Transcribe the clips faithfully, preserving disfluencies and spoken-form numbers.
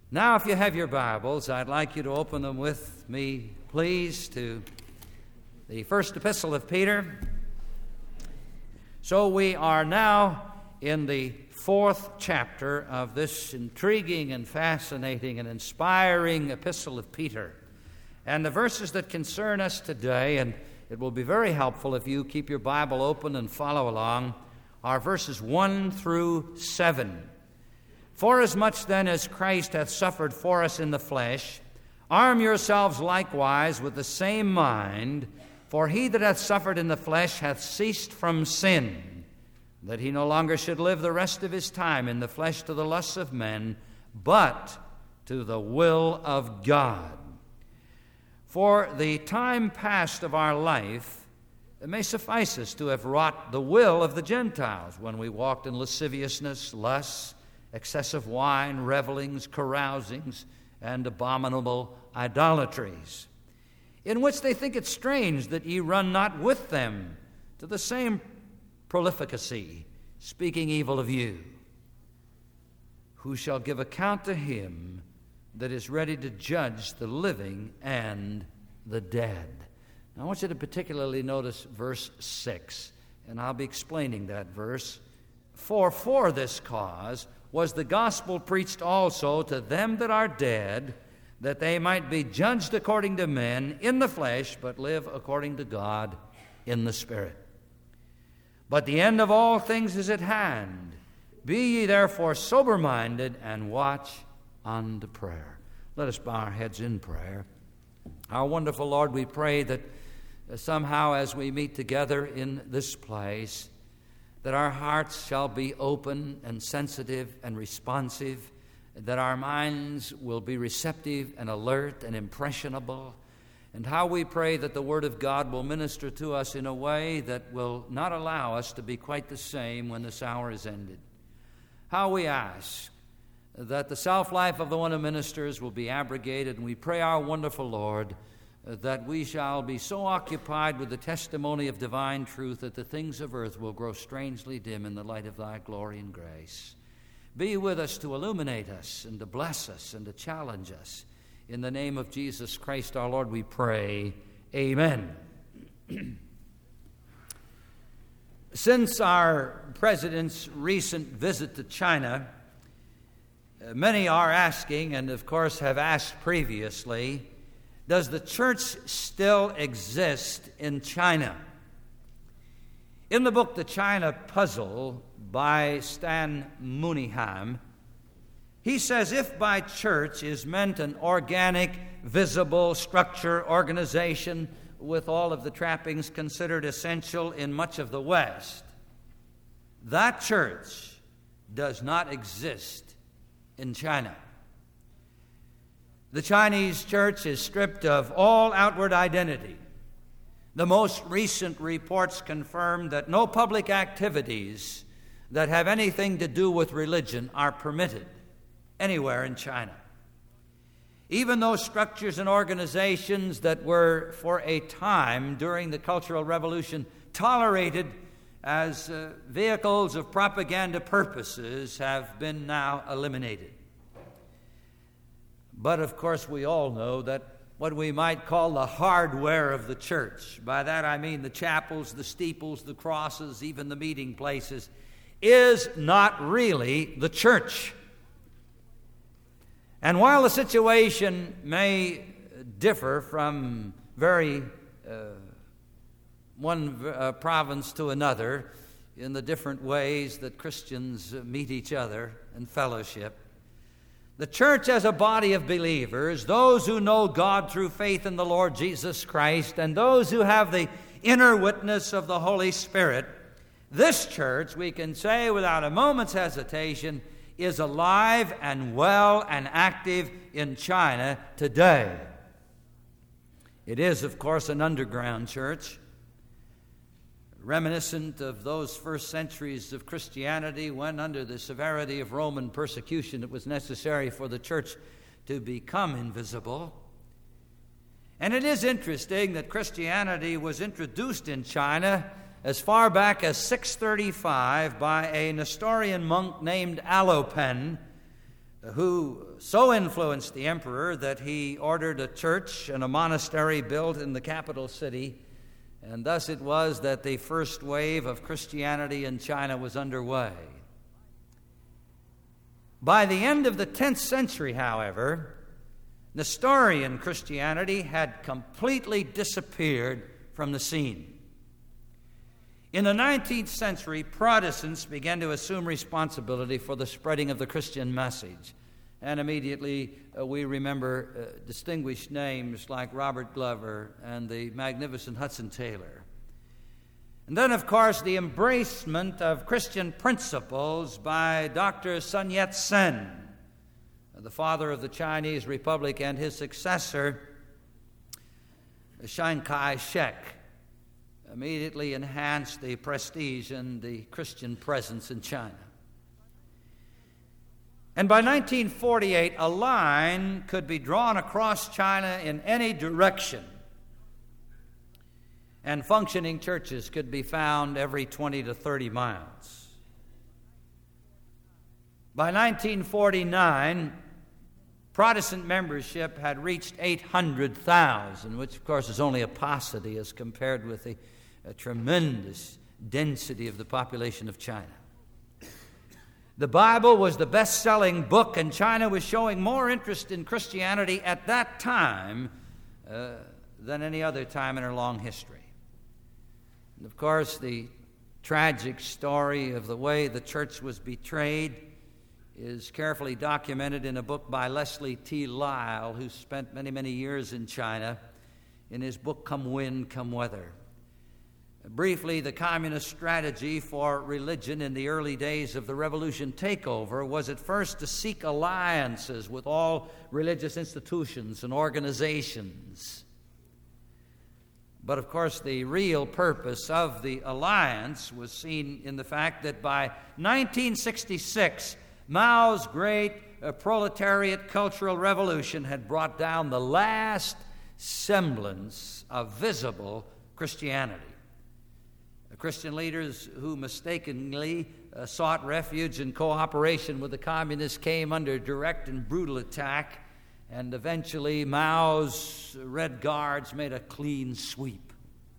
Now, if you have your Bibles, I'd like you to open them with me, please, to the first epistle of Peter. So we are now in the fourth chapter of this intriguing and fascinating and inspiring epistle of Peter. And the verses that concern us today, and it will be very helpful if you keep your Bible open and follow along, are verses one through seven. Forasmuch then as Christ hath suffered for us in the flesh, arm yourselves likewise with the same mind, for he that hath suffered in the flesh hath ceased from sin, that he no longer should live the rest of his time in the flesh to the lusts of men, but to the will of God. For the time past of our life, it may suffice us to have wrought the will of the Gentiles when we walked in lasciviousness, lusts, excessive wine, revelings, carousings, and abominable idolatries, in which they think it strange that ye run not with them to the same prolificacy, speaking evil of you. Who shall give account to him that is ready to judge the living and the dead? Now, I want you to particularly notice verse six, and I'll be explaining that verse. For for this cause was the gospel preached also to them that are dead, that they might be judged according to men in the flesh, but live according to God in the Spirit. But the end of all things is at hand. Be ye therefore sober-minded, and watch unto prayer. Let us bow our heads in prayer. Our wonderful Lord, we pray that somehow as we meet together in this place, that our hearts shall be open and sensitive and responsive, that our minds will be receptive and alert and impressionable, and how we pray that the Word of God will minister to us in a way that will not allow us to be quite the same when this hour is ended. How we ask that the self-life of the one who ministers will be abrogated, and we pray, our wonderful Lord, that we shall be so occupied with the testimony of divine truth that the things of earth will grow strangely dim in the light of thy glory and grace. Be with us to illuminate us and to bless us and to challenge us. In the name of Jesus Christ our Lord we pray. Amen. Since our president's recent visit to China, many are asking, and of course have asked previously, does the church still exist in China? In the book The China Puzzle by Stan Mooneyham, he says if by church is meant an organic, visible structure, organization with all of the trappings considered essential in much of the West, that church does not exist in China. The Chinese church is stripped of all outward identity. The most recent reports confirm that no public activities that have anything to do with religion are permitted anywhere in China. Even those structures and organizations that were for a time during the Cultural Revolution tolerated as uh, vehicles of propaganda purposes have been now eliminated. But, of course, we all know that what we might call the hardware of the church, by that I mean the chapels, the steeples, the crosses, even the meeting places, is not really the church. And while the situation may differ from very uh, one uh, province to another in the different ways that Christians meet each other and fellowship, the church as a body of believers, those who know God through faith in the Lord Jesus Christ, and those who have the inner witness of the Holy Spirit, this church, we can say without a moment's hesitation, is alive and well and active in China today. It is, of course, an underground church, reminiscent of those first centuries of Christianity when, under the severity of Roman persecution, it was necessary for the church to become invisible. And it is interesting that Christianity was introduced in China as far back as six thirty-five by a Nestorian monk named Alopen, who so influenced the emperor that he ordered a church and a monastery built in the capital city, and thus it was that the first wave of Christianity in China was underway. By the end of the tenth century, however, Nestorian Christianity had completely disappeared from the scene. In the nineteenth century, Protestants began to assume responsibility for the spreading of the Christian message. And immediately uh, we remember uh, distinguished names like Robert Glover and the magnificent Hudson Taylor. And then, of course, the embracement of Christian principles by Doctor Sun Yat-sen, the father of the Chinese Republic, and his successor, Chiang Kai-shek, immediately enhanced the prestige and the Christian presence in China. And by nineteen forty-eight, a line could be drawn across China in any direction, and functioning churches could be found every twenty to thirty miles. By nineteen forty-nine, Protestant membership had reached eight hundred thousand, which of course is only a paucity as compared with the uh, tremendous density of the population of China. The Bible was the best-selling book, and China was showing more interest in Christianity at that time uh, than any other time in her long history. And of course, the tragic story of the way the church was betrayed is carefully documented in a book by Leslie T. Lyle, who spent many, many years in China, in his book, Come Wind, Come Weather. Briefly, the communist strategy for religion in the early days of the revolution takeover was at first to seek alliances with all religious institutions and organizations. But of course, the real purpose of the alliance was seen in the fact that by nineteen sixty-six, Mao's great uh, proletariat cultural revolution had brought down the last semblance of visible Christianity. The Christian leaders who mistakenly uh, sought refuge and cooperation with the communists came under direct and brutal attack, and eventually Mao's Red Guards made a clean sweep.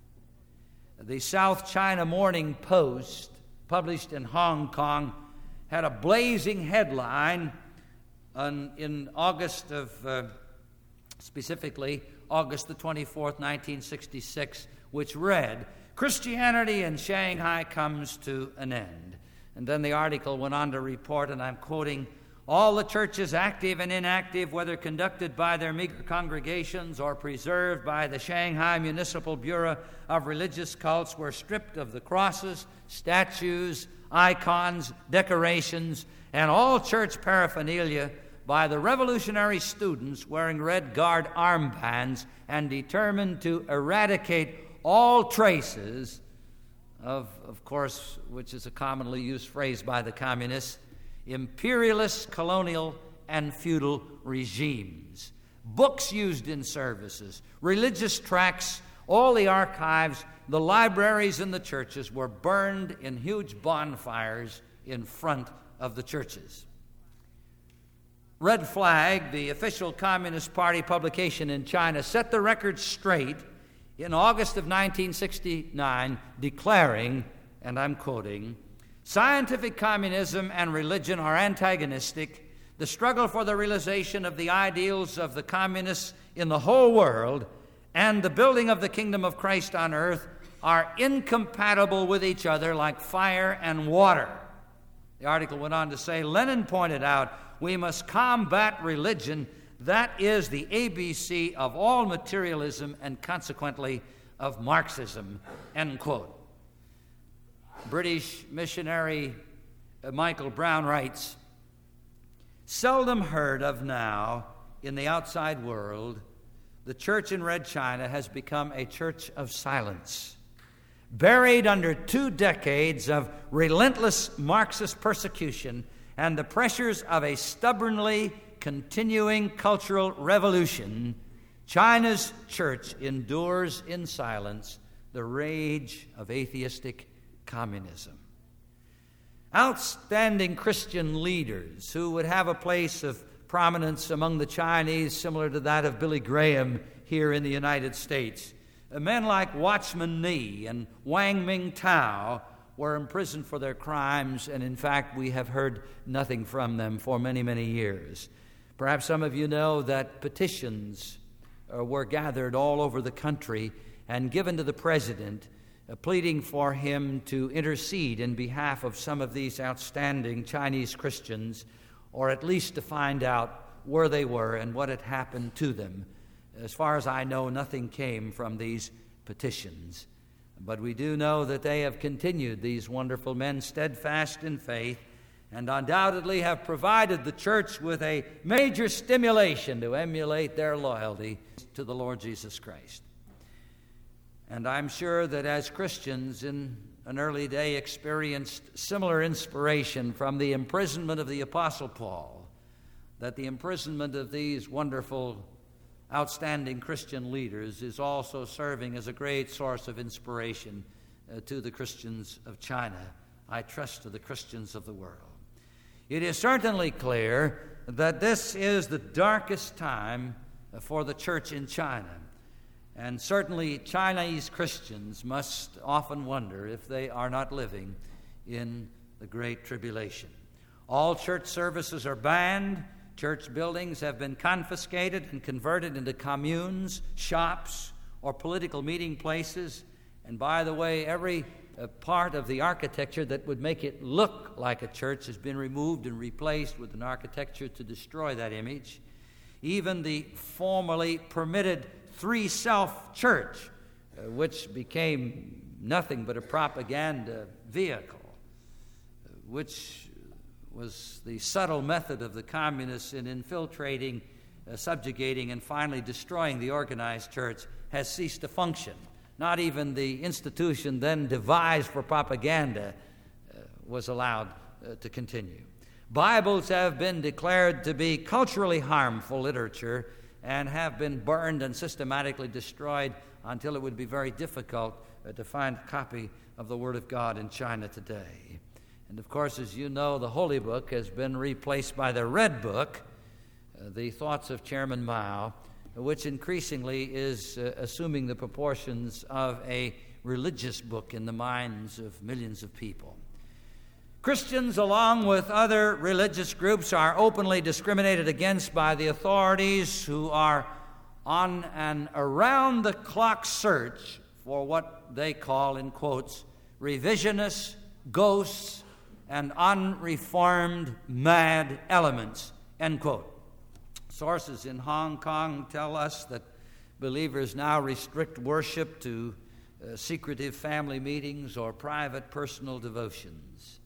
The South China Morning Post, published in Hong Kong, had a blazing headline on, in August of, uh, specifically August the twenty-fourth, nineteen sixty-six, which read, "Christianity in Shanghai comes to an end." And then the article went on to report, and I'm quoting, "All the churches, active and inactive, whether conducted by their meager congregations or preserved by the Shanghai Municipal Bureau of Religious Cults, were stripped of the crosses, statues, icons, decorations, and all church paraphernalia by the revolutionary students wearing Red Guard armbands and determined to eradicate all traces of, of course, which is a commonly used phrase by the communists, imperialist, colonial, and feudal regimes. Books used in services, religious tracts, all the archives, the libraries in the churches were burned in huge bonfires in front of the churches. Red Flag, the official Communist Party publication in China, set the record straight in August of nineteen sixty-nine, declaring, and I'm quoting, "Scientific communism and religion are antagonistic. The struggle for the realization of the ideals of the communists in the whole world and the building of the kingdom of Christ on earth are incompatible with each other like fire and water." The article went on to say, Lenin pointed out, "We must combat religion. That is the A B C of all materialism and consequently of Marxism," end quote. British missionary Michael Brown writes, "Seldom heard of now in the outside world, the church in Red China has become a church of silence. Buried under two decades of relentless Marxist persecution and the pressures of a stubbornly continuing cultural revolution, China's church endures in silence the rage of atheistic communism." Outstanding Christian leaders who would have a place of prominence among the Chinese similar to that of Billy Graham here in the United States. Uh, men like Watchman Nee and Wang Mingtao were imprisoned for their crimes, and in fact we have heard nothing from them for many, many years. Perhaps some of you know that petitions uh, were gathered all over the country and given to the president, uh, pleading for him to intercede in behalf of some of these outstanding Chinese Christians, or at least to find out where they were and what had happened to them. As far as I know, nothing came from these petitions. But we do know that they have continued, these wonderful men, steadfast in faith, and undoubtedly have provided the church with a major stimulation to emulate their loyalty to the Lord Jesus Christ. And I'm sure that as Christians in an early day experienced similar inspiration from the imprisonment of the Apostle Paul, that the imprisonment of these wonderful, outstanding Christian leaders is also serving as a great source of inspiration uh, to the Christians of China. I trust to the Christians of the world. It is certainly clear that this is the darkest time for the church in China. And certainly Chinese Christians must often wonder if they are not living in the Great Tribulation. All church services are banned. Church buildings have been confiscated and converted into communes, shops, or political meeting places. And by the way, every uh, part of the architecture that would make it look like a church has been removed and replaced with an architecture to destroy that image. Even the formerly permitted three-self church, uh, which became nothing but a propaganda vehicle, uh, which was the subtle method of the communists in infiltrating, uh, subjugating, and finally destroying the organized church, has ceased to function. Not even the institution then devised for propaganda uh, was allowed uh, to continue. Bibles have been declared to be culturally harmful literature and have been burned and systematically destroyed until it would be very difficult uh, to find a copy of the Word of God in China today. And of course, as you know, the Holy Book has been replaced by the Red Book, uh, the Thoughts of Chairman Mao, which increasingly is uh, assuming the proportions of a religious book in the minds of millions of people. Christians, along with other religious groups, are openly discriminated against by the authorities, who are on an around-the-clock search for what they call, in quotes, revisionists, ghosts, and unreformed mad elements, end quote. Sources in Hong Kong tell us that believers now restrict worship to uh, secretive family meetings or private personal devotions.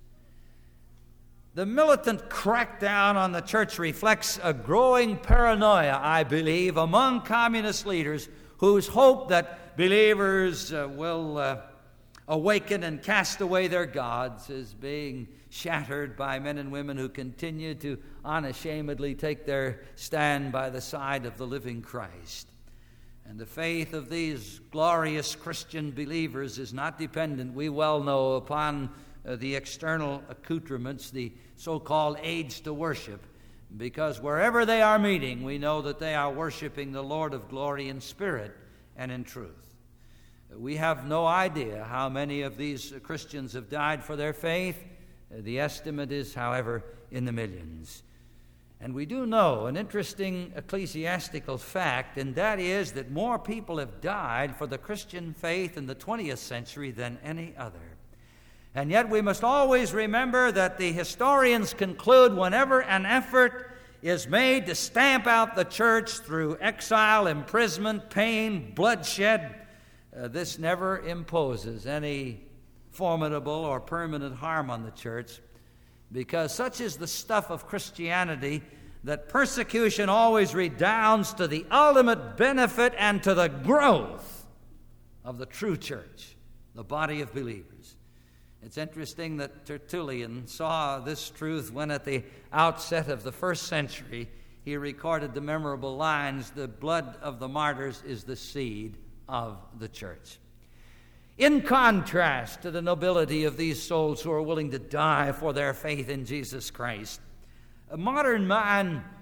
The militant crackdown on the church reflects a growing paranoia, I believe, among communist leaders whose hope that believers uh, will uh, awaken and cast away their gods is being shattered by men and women who continue to unashamedly take their stand by the side of the living Christ. And the faith of these glorious Christian believers is not dependent, we well know, upon uh, the external accoutrements, the so-called aids to worship, because wherever they are meeting, we know that they are worshiping the Lord of glory in spirit and in truth. We have no idea how many of these Christians have died for their faith. The estimate is, however, in the millions. And we do know an interesting ecclesiastical fact, and that is that more people have died for the Christian faith in the twentieth century than any other. And yet we must always remember that the historians conclude whenever an effort is made to stamp out the church through exile, imprisonment, pain, bloodshed, uh, this never imposes any formidable or permanent harm on the church, because such is the stuff of Christianity that persecution always redounds to the ultimate benefit and to the growth of the true church, the body of believers. It's interesting that Tertullian saw this truth when at the outset of the first century he recorded the memorable lines, "The blood of the martyrs is the seed of the church." In contrast to the nobility of these souls who are willing to die for their faith in Jesus Christ, a modern man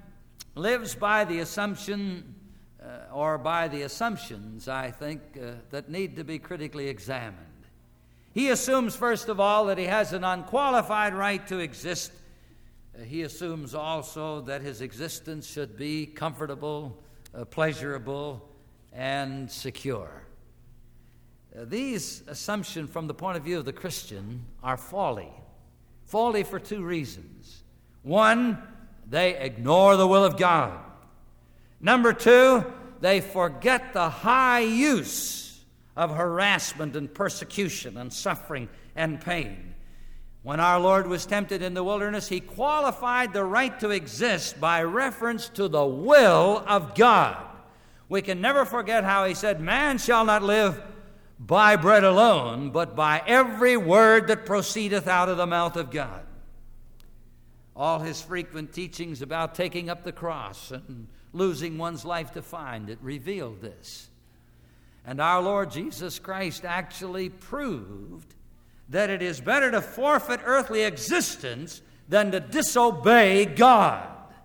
lives by the assumption, uh, or by the assumptions, I think, uh, that need to be critically examined. He assumes, first of all, that he has an unqualified right to exist. Uh, he assumes also that his existence should be comfortable, uh, pleasurable, and secure. Uh, these assumptions, from the point of view of the Christian, are folly. Folly for two reasons. One, they ignore the will of God. Number two, they forget the high use of harassment and persecution and suffering and pain. When our Lord was tempted in the wilderness, he qualified the right to exist by reference to the will of God. We can never forget how he said, "Man shall not live by bread alone, but by every word that proceedeth out of the mouth of God." All his frequent teachings about taking up the cross and losing one's life to find it revealed this. And our Lord Jesus Christ actually proved that it is better to forfeit earthly existence than to disobey God.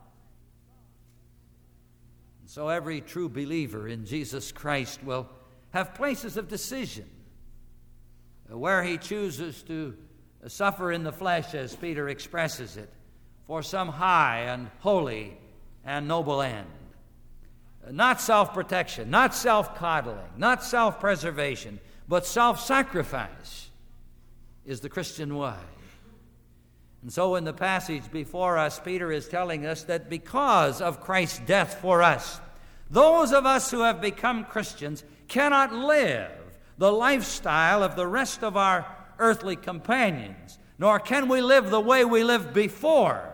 And so every true believer in Jesus Christ will have places of decision where he chooses to suffer in the flesh, as Peter expresses it, for some high and holy and noble end. Not self-protection, not self-coddling, not self-preservation, but self-sacrifice is the Christian way. And so in the passage before us, Peter is telling us that because of Christ's death for us, those of us who have become Christians cannot live the lifestyle of the rest of our earthly companions, nor can we live the way we lived before.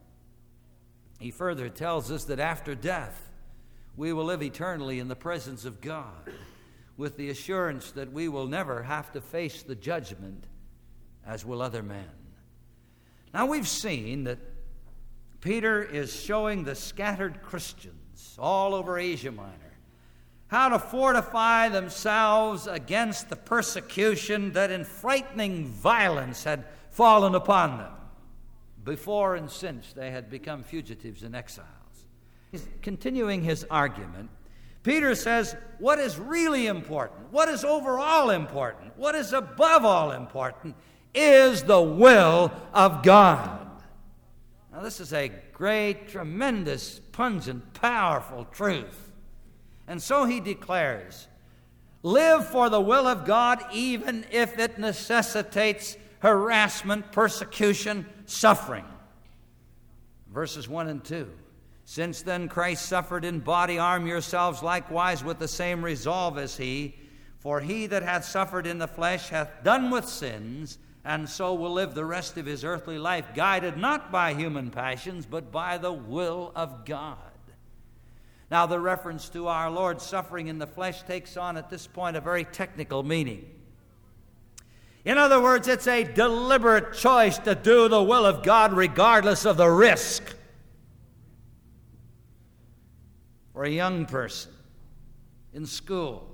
He further tells us that after death, we will live eternally in the presence of God, with the assurance that we will never have to face the judgment as will other men. Now we've seen that Peter is showing the scattered Christians all over Asia Minor how to fortify themselves against the persecution that in frightening violence had fallen upon them before and since they had become fugitives and exiles. He's continuing his argument. Peter says, what is really important, what is overall important, what is above all important, is the will of God. Now, this is a great, tremendous, pungent, powerful truth. And so he declares, live for the will of God even if it necessitates harassment, persecution, suffering. Verses one and two. Since then Christ suffered in body, arm yourselves likewise with the same resolve as he. For he that hath suffered in the flesh hath done with sins, and so will live the rest of his earthly life, guided not by human passions, but by the will of God. Now, the reference to our Lord's suffering in the flesh takes on at this point a very technical meaning. In other words, it's a deliberate choice to do the will of God regardless of the risk. For a young person in school,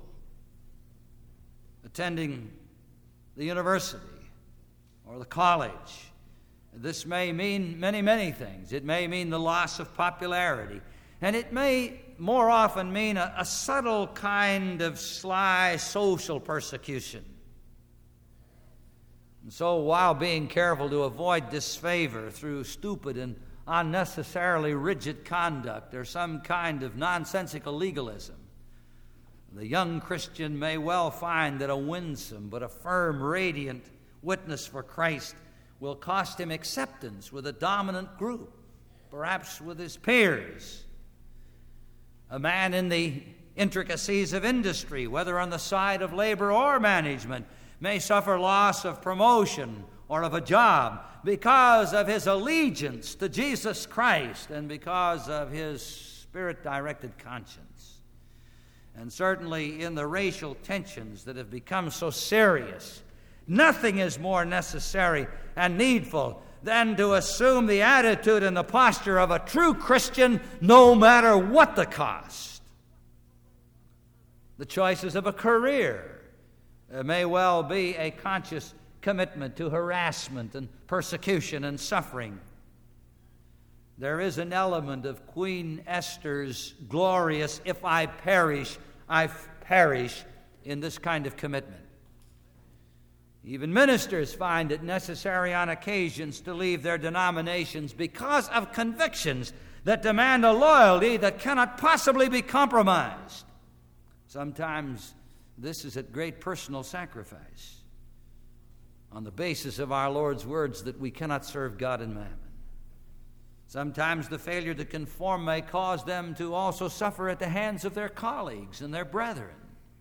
attending the university or the college, this may mean many, many things. It may mean the loss of popularity, and it may more often mean a, a subtle kind of sly social persecution. And so while being careful to avoid disfavor through stupid and unnecessarily rigid conduct or some kind of nonsensical legalism, the young Christian may well find that a winsome but a firm, radiant witness for Christ will cost him acceptance with a dominant group, perhaps with his peers. A man in the intricacies of industry, whether on the side of labor or management, may suffer loss of promotion or of a job because of his allegiance to Jesus Christ and because of his spirit-directed conscience. And certainly in the racial tensions that have become so serious, nothing is more necessary and needful than to assume the attitude and the posture of a true Christian no matter what the cost. The choices of a career may well be a conscious commitment to harassment and persecution and suffering. there is an element of Queen Esther's glorious, if I perish, I perish, in this kind of commitment. Even ministers find it necessary on occasions to leave their denominations because of convictions that demand a loyalty that cannot possibly be compromised. Sometimes this is at great personal sacrifice on the basis of our Lord's words that we cannot serve God and mammon. Sometimes the failure to conform may cause them to also suffer at the hands of their colleagues and their brethren.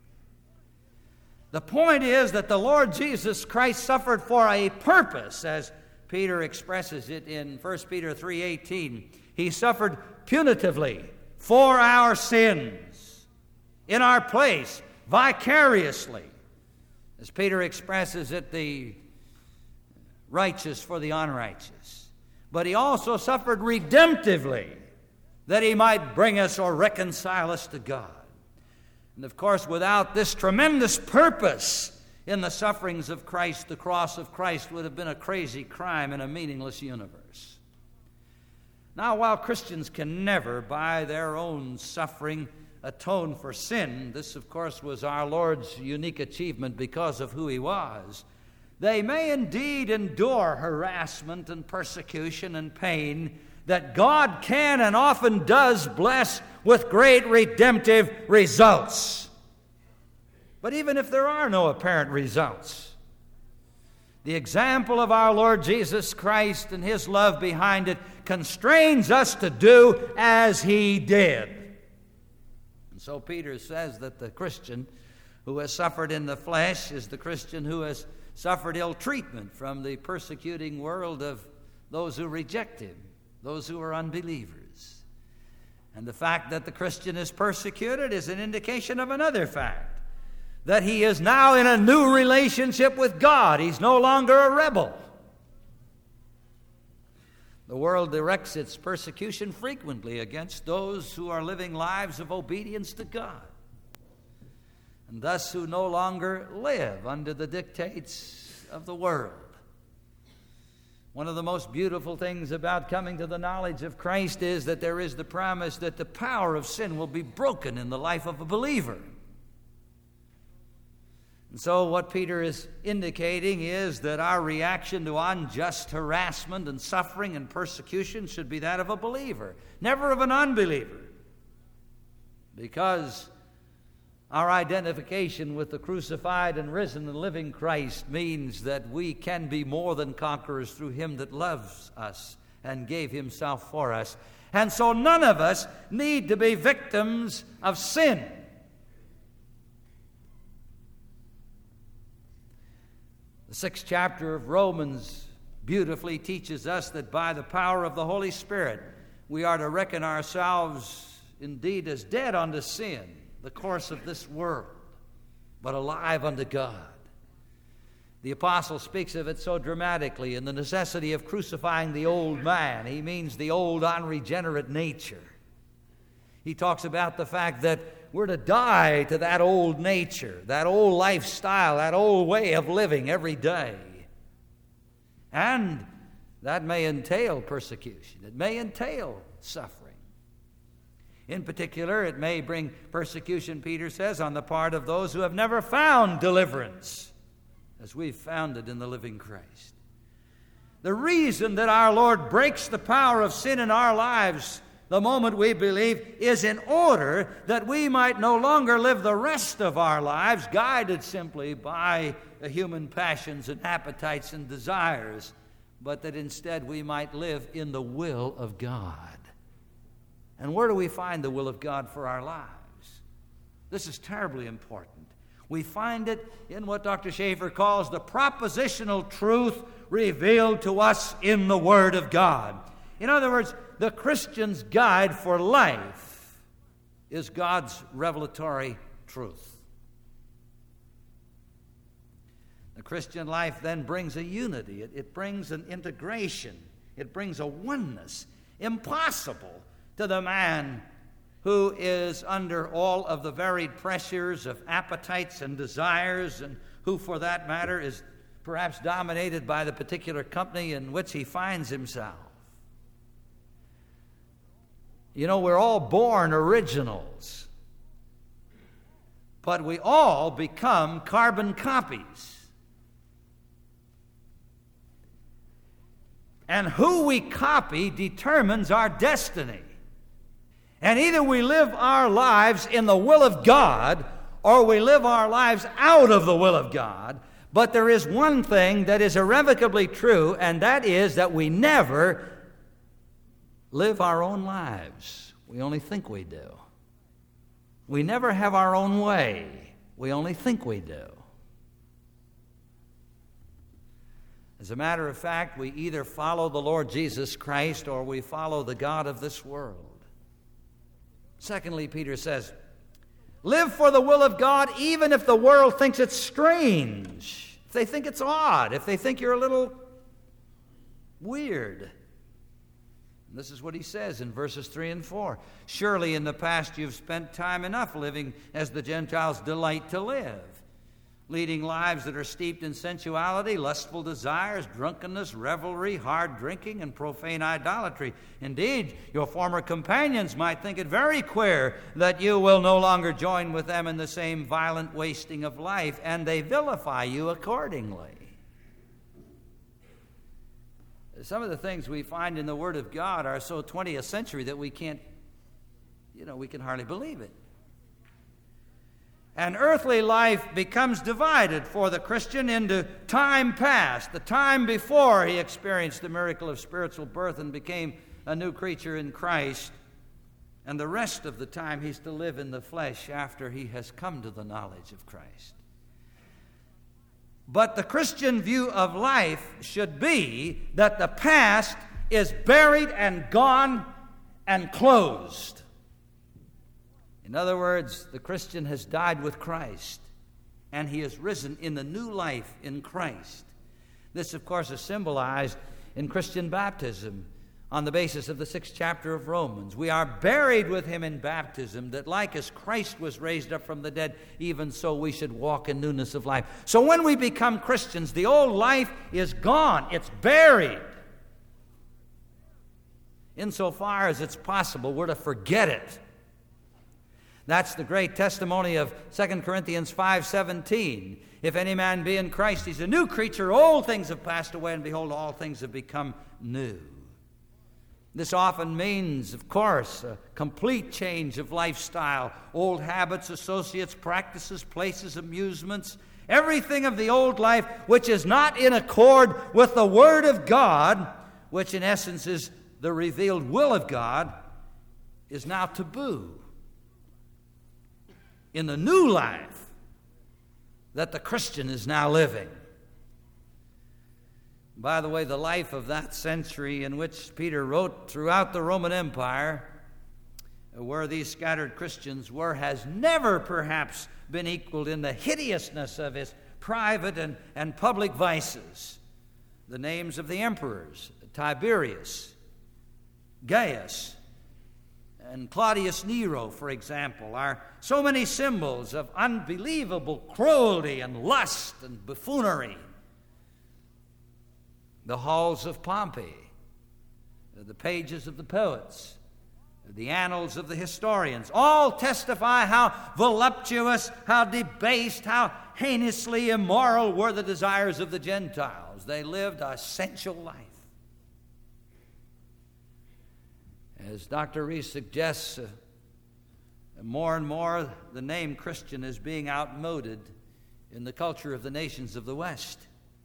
The point is that the Lord Jesus Christ suffered for a purpose, as Peter expresses it in First Peter three eighteen. He suffered punitively for our sins, in our place, vicariously. As Peter expresses it, the righteous for the unrighteous. But he also suffered redemptively, that he might bring us or reconcile us to God. And of course, without this tremendous purpose in the sufferings of Christ, the cross of Christ would have been a crazy crime in a meaningless universe. Now, while Christians can never, by their own suffering, atone for sin, this, of course, was our Lord's unique achievement because of who he was, they may indeed endure harassment and persecution and pain that God can and often does bless with great redemptive results. But even if there are no apparent results, the example of our Lord Jesus Christ and his love behind it constrains us to do as he did. And so Peter says that the Christian who has suffered in the flesh is the Christian who has suffered ill treatment from the persecuting world of those who reject him, those who are unbelievers. And the fact that the Christian is persecuted is an indication of another fact, that he is now in a new relationship with God. He's no longer a rebel. The world directs its persecution frequently against those who are living lives of obedience to God, and thus who no longer live under the dictates of the world. One of the most beautiful things about coming to the knowledge of Christ is that there is the promise that the power of sin will be broken in the life of a believer. And so what Peter is indicating is that our reaction to unjust harassment and suffering and persecution should be that of a believer, never of an unbeliever, because our identification with the crucified and risen and living Christ means that we can be more than conquerors through him that loves us and gave himself for us. And so none of us need to be victims of sin. The sixth chapter of Romans beautifully teaches us that by the power of the Holy Spirit, we are to reckon ourselves indeed as dead unto sin, the course of this world, but alive unto God. The apostle speaks of it so dramatically in the necessity of crucifying the old man. He means the old unregenerate nature. He talks about the fact that we're to die to that old nature, that old lifestyle, that old way of living every day. And that may entail persecution. It may entail suffering. In particular, it may bring persecution, Peter says, on the part of those who have never found deliverance, as we've found it in the living Christ. The reason that our Lord breaks the power of sin in our lives the moment we believe is in order that we might no longer live the rest of our lives guided simply by the human passions and appetites and desires, but that instead we might live in the will of God. And where do we find the will of God for our lives? This is terribly important. We find it in what Doctor Schaeffer calls the propositional truth revealed to us in the Word of God. In other words, the Christian's guide for life is God's revelatory truth. The Christian life then brings a unity. It, it brings an integration. It brings a oneness impossible to the man who is under all of the varied pressures of appetites and desires, and who, for that matter, is perhaps dominated by the particular company in which he finds himself. You know, we're all born originals, but we all become carbon copies. And who we copy determines our destiny. And either we live our lives in the will of God, or we live our lives out of the will of God. But there is one thing that is irrevocably true, and that is that we never live our own lives. We only think we do. We never have our own way. We only think we do. As a matter of fact, we either follow the Lord Jesus Christ or we follow the god of this world. Secondly, Peter says, live for the will of God even if the world thinks it's strange, if they think it's odd, if they think you're a little weird. And this is what he says in verses three and four. Surely in the past you've spent time enough living as the Gentiles delight to live, leading lives that are steeped in sensuality, lustful desires, drunkenness, revelry, hard drinking, and profane idolatry. Indeed, your former companions might think it very queer that you will no longer join with them in the same violent wasting of life, and they vilify you accordingly. Some of the things we find in the Word of God are so twentieth century that we can't, you know, we can hardly believe it. And earthly life becomes divided for the Christian into time past, the time before he experienced the miracle of spiritual birth and became a new creature in Christ, and the rest of the time he's to live in the flesh after he has come to the knowledge of Christ. But the Christian view of life should be that the past is buried and gone and closed. In other words, the Christian has died with Christ, and he is risen in the new life in Christ. This, of course, is symbolized in Christian baptism on the basis of the sixth chapter of Romans. We are buried with him in baptism, that like as Christ was raised up from the dead, even so we should walk in newness of life. So when we become Christians, the old life is gone. It's buried. Insofar as it's possible, we're to forget it. That's the great testimony of Second Corinthians five seventeen. If any man be in Christ, he's a new creature. Old things have passed away, and behold, all things have become new. This often means, of course, a complete change of lifestyle. Old habits, associates, practices, places, amusements, everything of the old life which is not in accord with the Word of God, which in essence is the revealed will of God, is now taboo. In the new life that the Christian is now living. By the way, the life of that century in which Peter wrote throughout the Roman Empire, where these scattered Christians were, has never perhaps been equaled in the hideousness of its private and, and public vices. The names of the emperors, Tiberius, Gaius, and Claudius Nero, for example, are so many symbols of unbelievable cruelty and lust and buffoonery. The halls of Pompey, the pages of the poets, the annals of the historians, all testify how voluptuous, how debased, how heinously immoral were the desires of the Gentiles. They lived a sensual life. As Doctor Rees suggests, uh, more and more the name Christian is being outmoded in the culture of the nations of the West.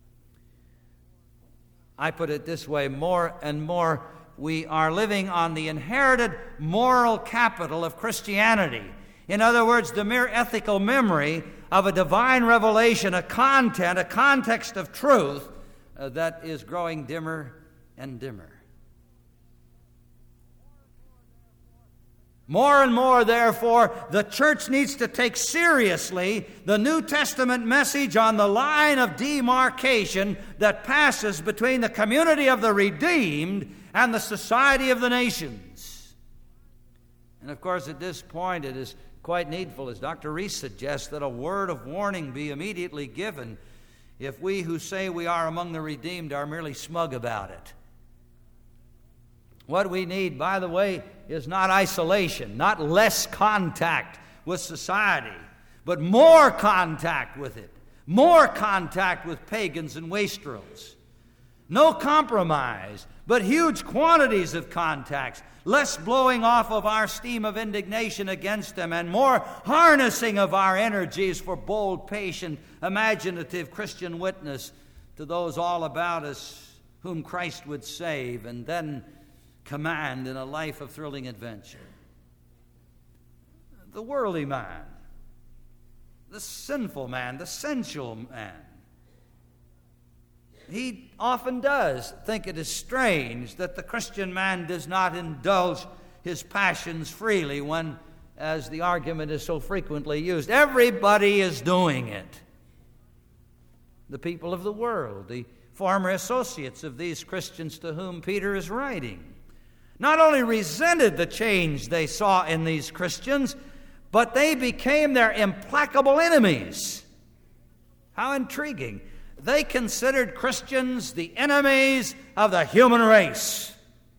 I put it this way, more and more we are living on the inherited moral capital of Christianity. In other words, the mere ethical memory of a divine revelation, a content, a context of truth uh, that is growing dimmer and dimmer. More and more, therefore, the church needs to take seriously the New Testament message on the line of demarcation that passes between the community of the redeemed and the society of the nations. And of course, at this point, it is quite needful, as Doctor Rees suggests, that a word of warning be immediately given if we who say we are among the redeemed are merely smug about it. What we need, by the way, is not isolation, not less contact with society, but more contact with it, more contact with pagans and wastrels. No compromise, but huge quantities of contacts, less blowing off of our steam of indignation against them, and more harnessing of our energies for bold, patient, imaginative Christian witness to those all about us whom Christ would save and then command in a life of thrilling adventure. The worldly man, the sinful man, the sensual man, he often does think it is strange that the Christian man does not indulge his passions freely when, as the argument is so frequently used, everybody is doing it. The people of the world, the former associates of these Christians to whom Peter is writing, not only resented the change they saw in these Christians, but they became their implacable enemies. How intriguing. They considered Christians the enemies of the human race.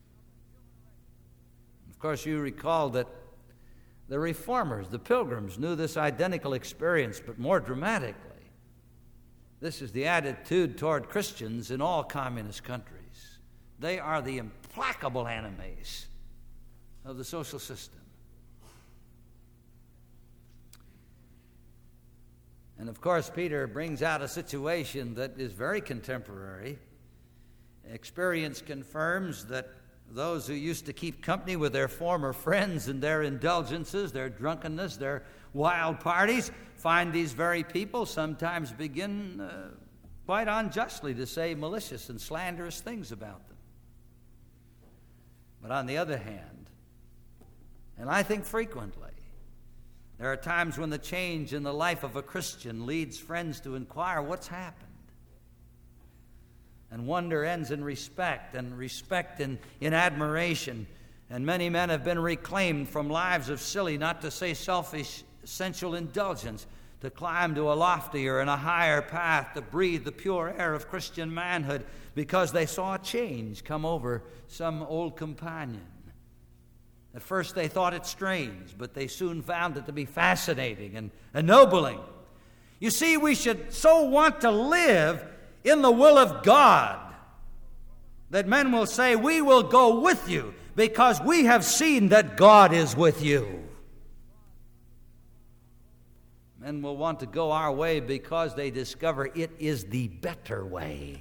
Of course, you recall that the reformers, the pilgrims, knew this identical experience, but more dramatically. This is the attitude toward Christians in all communist countries. They are the implacable enemies of the social system. And of course, Peter brings out a situation that is very contemporary. Experience confirms that those who used to keep company with their former friends and their indulgences, their drunkenness, their wild parties, find these very people sometimes begin uh, quite unjustly to say malicious and slanderous things about them. But on the other hand, and I think frequently, there are times when the change in the life of a Christian leads friends to inquire what's happened. And wonder ends in respect, and respect in, in admiration. And many men have been reclaimed from lives of silly, not to say selfish, sensual indulgence, to climb to a loftier and a higher path, to breathe the pure air of Christian manhood, because they saw a change come over some old companion. At first they thought it strange, but they soon found it to be fascinating and ennobling. You see, we should so want to live in the will of God that men will say, "We will go with you because we have seen that God is with you." Men will want to go our way because they discover it is the better way.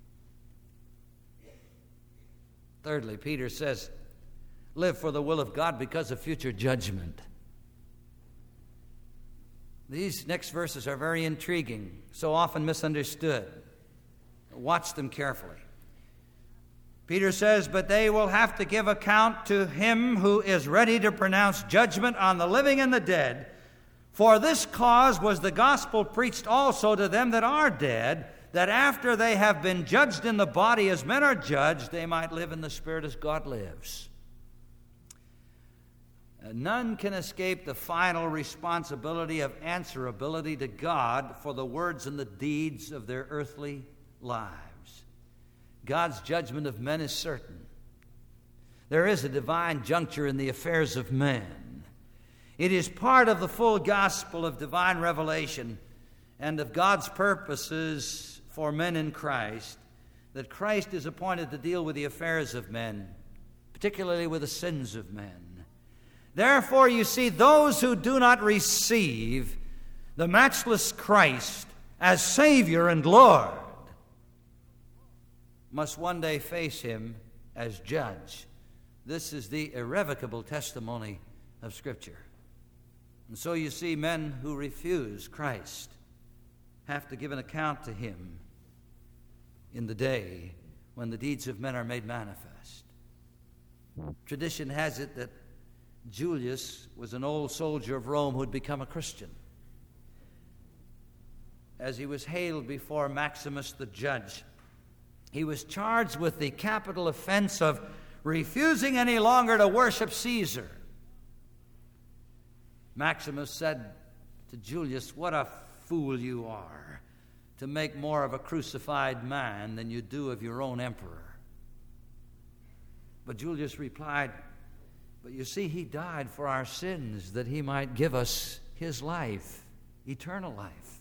Thirdly, Peter says, live for the will of God because of future judgment. These next verses are very intriguing, so often misunderstood. Watch them carefully. Peter says, "But they will have to give account to him who is ready to pronounce judgment on the living and the dead. For this cause was the gospel preached also to them that are dead, that after they have been judged in the body as men are judged, they might live in the spirit as God lives." None can escape the final responsibility of answerability to God for the words and the deeds of their earthly lives. God's judgment of men is certain. There is a divine juncture in the affairs of men. It is part of the full gospel of divine revelation and of God's purposes for men in Christ that Christ is appointed to deal with the affairs of men, particularly with the sins of men. Therefore, you see, those who do not receive the matchless Christ as Savior and Lord must one day face him as judge. This is the irrevocable testimony of Scripture. And so you see, men who refuse Christ have to give an account to him in the day when the deeds of men are made manifest. Tradition has it that Julius was an old soldier of Rome who had become a Christian. As he was haled before Maximus the judge, he was charged with the capital offense of refusing any longer to worship Caesar. Maximus said to Julius, "What a fool you are to make more of a crucified man than you do of your own emperor." But Julius replied, "But you see, he died for our sins that he might give us his life, eternal life."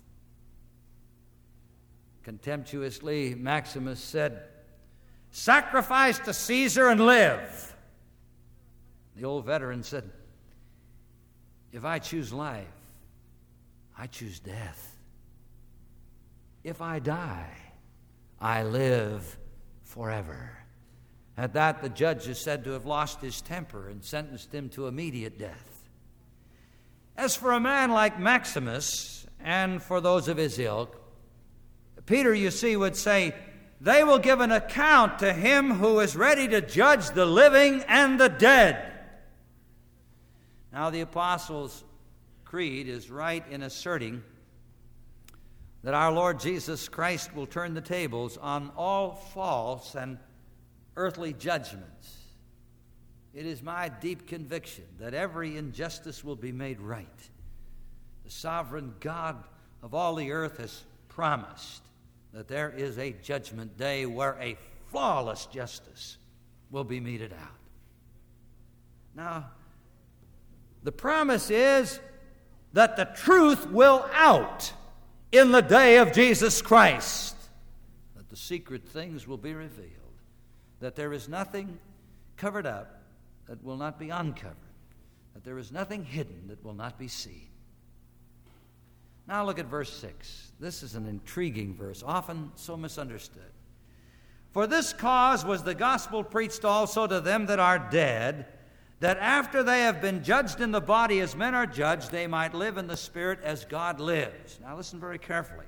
Contemptuously, Maximus said, "Sacrifice to Caesar and live." The old veteran said, "If I choose life, I choose death. If I die, I live forever." At that, the judge is said to have lost his temper and sentenced him to immediate death. As for a man like Maximus, and for those of his ilk, Peter, you see, would say, "They will give an account to him who is ready to judge the living and the dead." Now, the Apostles' Creed is right in asserting that our Lord Jesus Christ will turn the tables on all false and earthly judgments. It is my deep conviction that every injustice will be made right. The sovereign God of all the earth has promised that there is a judgment day where a flawless justice will be meted out. Now, the promise is that the truth will out in the day of Jesus Christ, that the secret things will be revealed, that there is nothing covered up that will not be uncovered, that there is nothing hidden that will not be seen. Now look at verse six. This is an intriguing verse, often so misunderstood. "For this cause was the gospel preached also to them that are dead, that after they have been judged in the body as men are judged, they might live in the spirit as God lives." Now listen very carefully.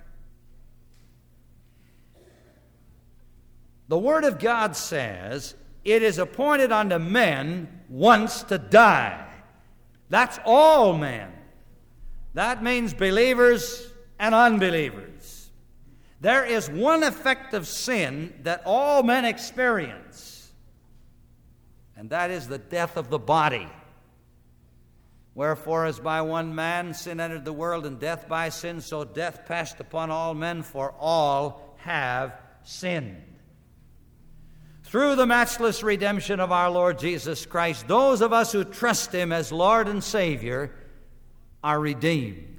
The Word of God says, "It is appointed unto men once to die." That's all men. That means believers and unbelievers. There is one effect of sin that all men experience, and that is the death of the body. "Wherefore, as by one man sin entered the world, and death by sin, so death passed upon all men, for all have sinned." Through the matchless redemption of our Lord Jesus Christ, those of us who trust Him as Lord and Savior are redeemed.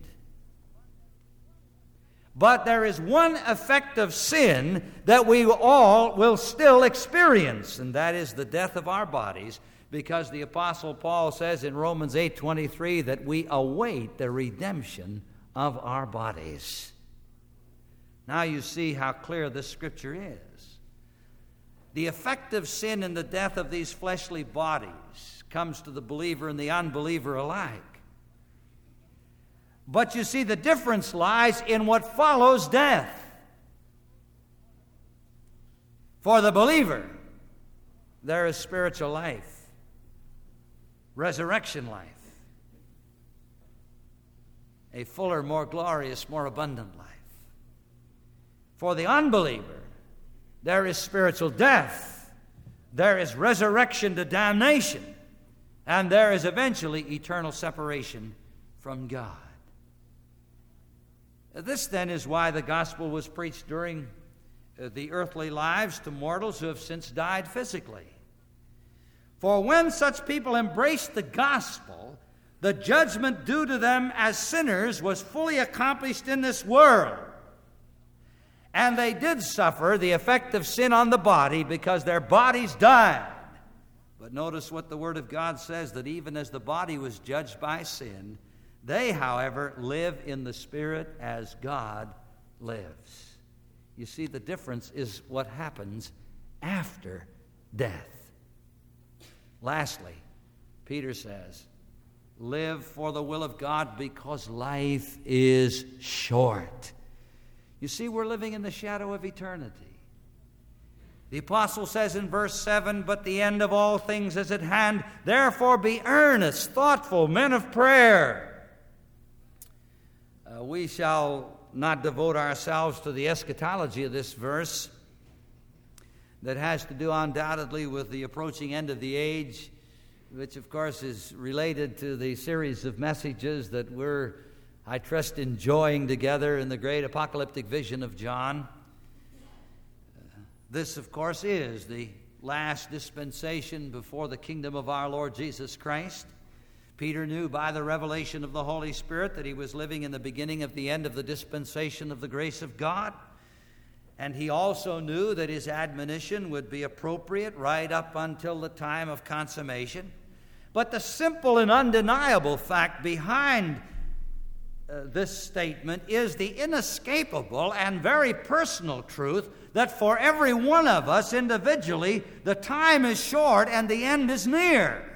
But there is one effect of sin that we all will still experience, and that is the death of our bodies, because the Apostle Paul says in Romans eight twenty-three that we await the redemption of our bodies. Now you see how clear this scripture is. The effect of sin in the death of these fleshly bodies comes to the believer and the unbeliever alike. But you see, the difference lies in what follows death. For the believer, there is spiritual life, resurrection life, a fuller, more glorious, more abundant life. For the unbeliever, there is spiritual death, there is resurrection to damnation, and there is eventually eternal separation from God. This, then, is why the gospel was preached during the earthly lives to mortals who have since died physically. For when such people embraced the gospel, the judgment due to them as sinners was fully accomplished in this world. And they did suffer the effect of sin on the body because their bodies died. But notice what the Word of God says, that even as the body was judged by sin, they, however, live in the Spirit as God lives. You see, the difference is what happens after death. Lastly, Peter says, live for the will of God because life is short. You see, we're living in the shadow of eternity. The apostle says in verse seven, "But the end of all things is at hand. Therefore be earnest, thoughtful, men of prayer." Uh, we shall not devote ourselves to the eschatology of this verse that has to do undoubtedly with the approaching end of the age, which of course is related to the series of messages that we're, I trust, enjoying together in the great apocalyptic vision of John. Uh, this, of course, is the last dispensation before the kingdom of our Lord Jesus Christ. Peter knew by the revelation of the Holy Spirit that he was living in the beginning of the end of the dispensation of the grace of God. And he also knew that his admonition would be appropriate right up until the time of consummation. But the simple and undeniable fact behind uh, this statement is the inescapable and very personal truth that for every one of us individually, the time is short and the end is near.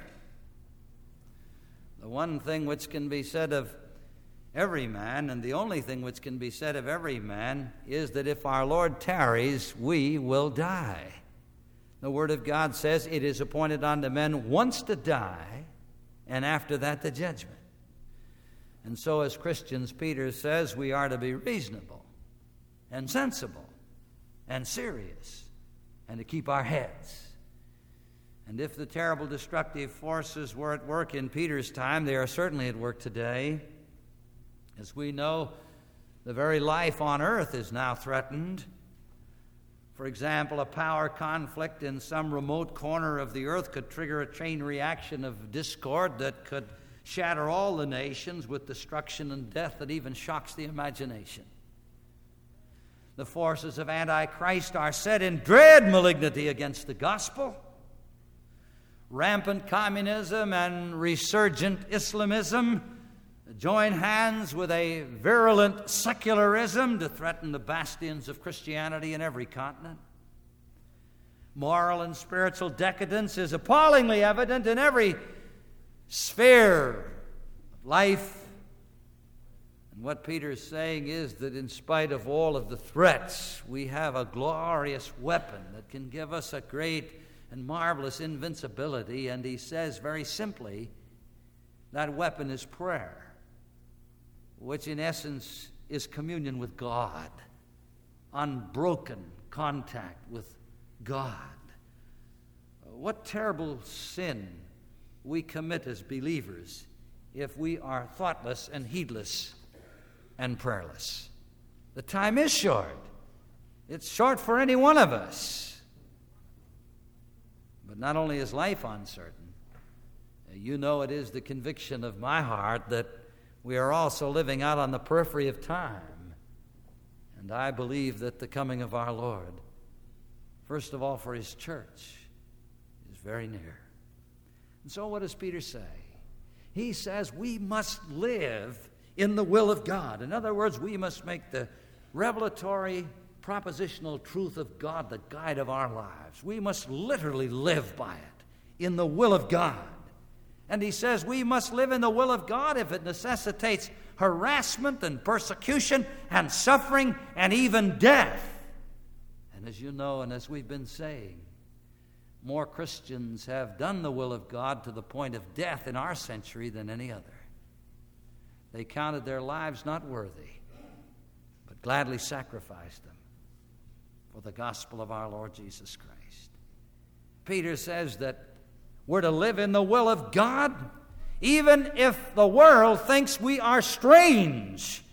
The one thing which can be said of every man, and the only thing which can be said of every man, is that if our Lord tarries, we will die. The Word of God says it is appointed unto men once to die, and after that the judgment. And so as Christians, Peter says, we are to be reasonable and sensible and serious and to keep our heads. And if the terrible destructive forces were at work in Peter's time, they are certainly at work today. As we know, the very life on earth is now threatened. For example, a power conflict in some remote corner of the earth could trigger a chain reaction of discord that could shatter all the nations with destruction and death that even shocks the imagination. The forces of Antichrist are set in dread malignity against the gospel. Rampant communism and resurgent Islamism join hands with a virulent secularism to threaten the bastions of Christianity in every continent. Moral and spiritual decadence is appallingly evident in every sphere of life. And what Peter's saying is that in spite of all of the threats, we have a glorious weapon that can give us a great and marvelous invincibility. And he says very simply, that weapon is prayer, which in essence is communion with God, unbroken contact with God. What terrible sin we commit as believers if we are thoughtless and heedless and prayerless. The time is short. It's short for any one of us. But not only is life uncertain, you know it is the conviction of my heart that we are also living out on the periphery of time. And I believe that the coming of our Lord, first of all for his church, is very near. And so what does Peter say? He says we must live in the will of God. In other words, we must make the revelatory, propositional truth of God the guide of our lives. We must literally live by it, in the will of God. And he says we must live in the will of God if it necessitates harassment and persecution and suffering and even death. And as you know, and as we've been saying, more Christians have done the will of God to the point of death in our century than any other. They counted their lives not worthy, but gladly sacrificed them for the gospel of our Lord Jesus Christ. Peter says that we're to live in the will of God, even if the world thinks we are strange.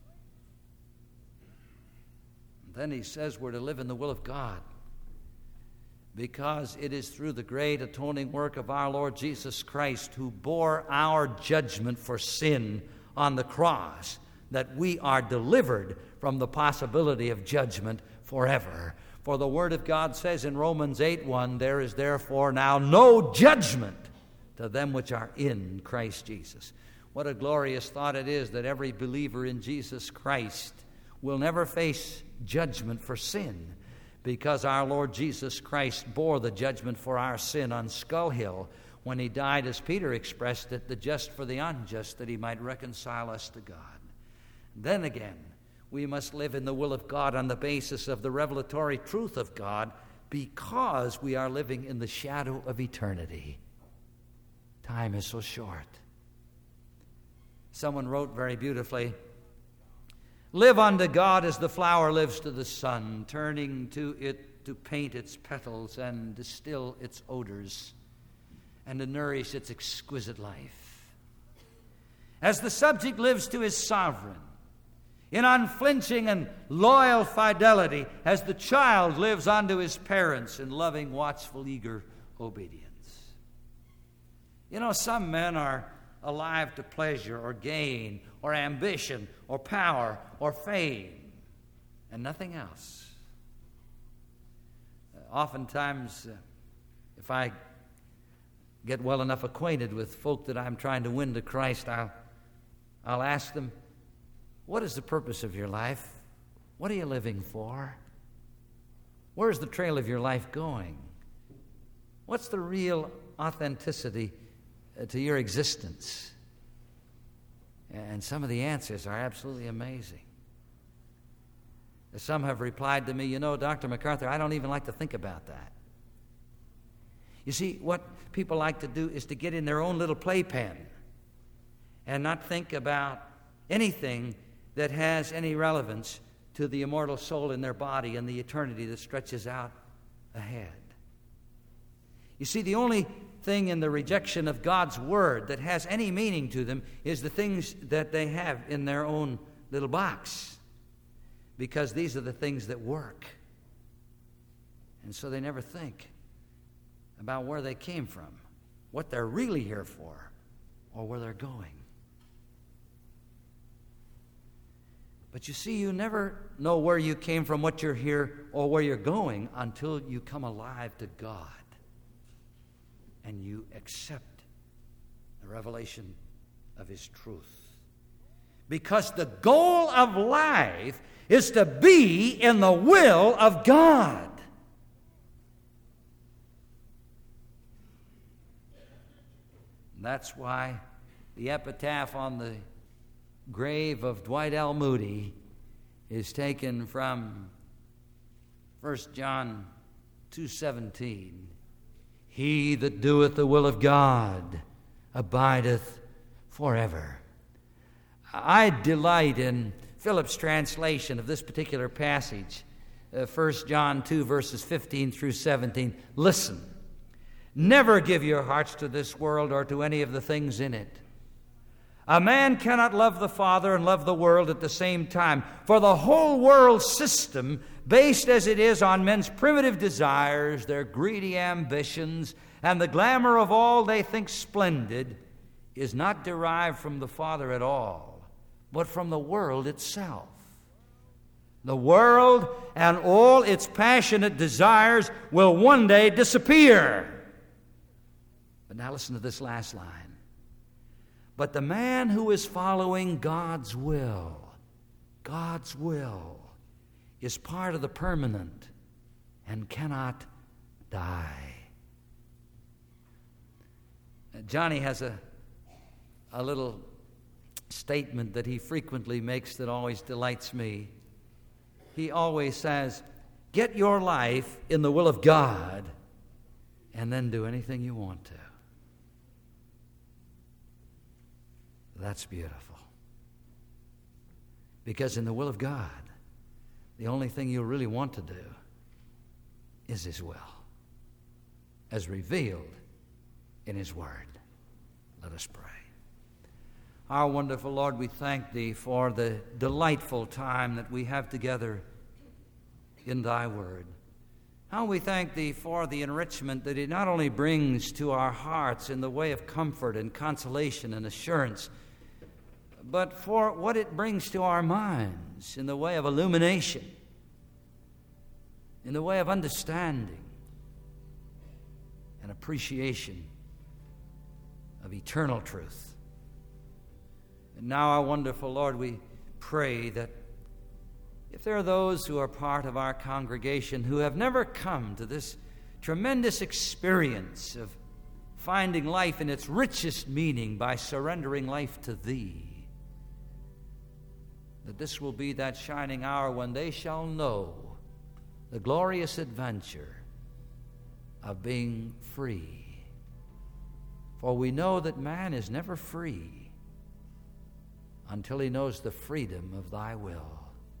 And then he says we're to live in the will of God because it is through the great atoning work of our Lord Jesus Christ, who bore our judgment for sin on the cross, that we are delivered from the possibility of judgment forever. For the Word of God says in Romans eight one, there is therefore now no judgment to them which are in Christ Jesus. What a glorious thought it is that every believer in Jesus Christ will never face judgment for sin, because our Lord Jesus Christ bore the judgment for our sin on Skull Hill when he died, as Peter expressed it, the just for the unjust, that he might reconcile us to God. Then again, we must live in the will of God on the basis of the revelatory truth of God, because we are living in the shadow of eternity. Time is so short. Someone wrote very beautifully, live unto God as the flower lives to the sun, turning to it to paint its petals and distill its odors and to nourish its exquisite life. As the subject lives to his sovereign, in unflinching and loyal fidelity as the child lives unto his parents in loving, watchful, eager obedience. You know, some men are alive to pleasure or gain or ambition or power or fame and nothing else. Uh, oftentimes, uh, if I get well enough acquainted with folk that I'm trying to win to Christ, I'll, I'll ask them, what is the purpose of your life? What are you living for? Where's the trail of your life going? What's the real authenticity uh, to your existence? And some of the answers are absolutely amazing. Some have replied to me, you know, Doctor MacArthur, I don't even like to think about that. You see, what people like to do is to get in their own little playpen and not think about anything that has any relevance to the immortal soul in their body and the eternity that stretches out ahead. You see, the only thing in the rejection of God's Word that has any meaning to them is the things that they have in their own little box, because these are the things that work. And so they never think about where they came from, what they're really here for, or where they're going. But you see, you never know where you came from, what you're here, or where you're going until you come alive to God and you accept the revelation of His truth. Because the goal of life is to be in the will of God. And that's why the epitaph on the grave of Dwight L. Moody is taken from First John two seventeen. He that doeth the will of God abideth forever. I delight in Phillips' translation of this particular passage, uh, First John two, verses fifteen through seventeen. Listen, never give your hearts to this world or to any of the things in it. A man cannot love the Father and love the world at the same time, for the whole world system, based as it is on men's primitive desires, their greedy ambitions, and the glamour of all they think splendid, is not derived from the Father at all, but from the world itself. The world and all its passionate desires will one day disappear. But now listen to this last line. But the man who is following God's will, God's will, is part of the permanent and cannot die. Johnny has a, a little statement that he frequently makes that always delights me. He always says, get your life in the will of God and then do anything you want to. That's beautiful. Because in the will of God, the only thing you really want to do is His will, as revealed in His Word. Let us pray. Our wonderful Lord, we thank Thee for the delightful time that we have together in Thy Word. How we thank Thee for the enrichment that it not only brings to our hearts in the way of comfort and consolation and assurance, but for what it brings to our minds in the way of illumination, in the way of understanding and appreciation of eternal truth. And now, our wonderful Lord, we pray that if there are those who are part of our congregation who have never come to this tremendous experience of finding life in its richest meaning by surrendering life to Thee, that this will be that shining hour when they shall know the glorious adventure of being free. For we know that man is never free until he knows the freedom of Thy will.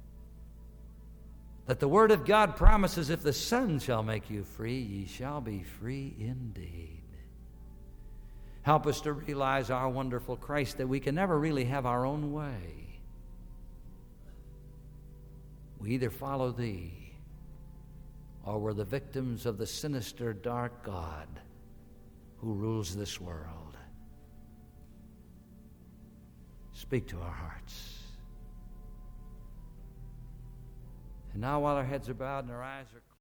That the Word of God promises, if the Son shall make you free, ye shall be free indeed. Help us to realize, our wonderful Christ, that we can never really have our own way. We either follow Thee, or we're the victims of the sinister, dark God who rules this world. Speak to our hearts. And now, while our heads are bowed and our eyes are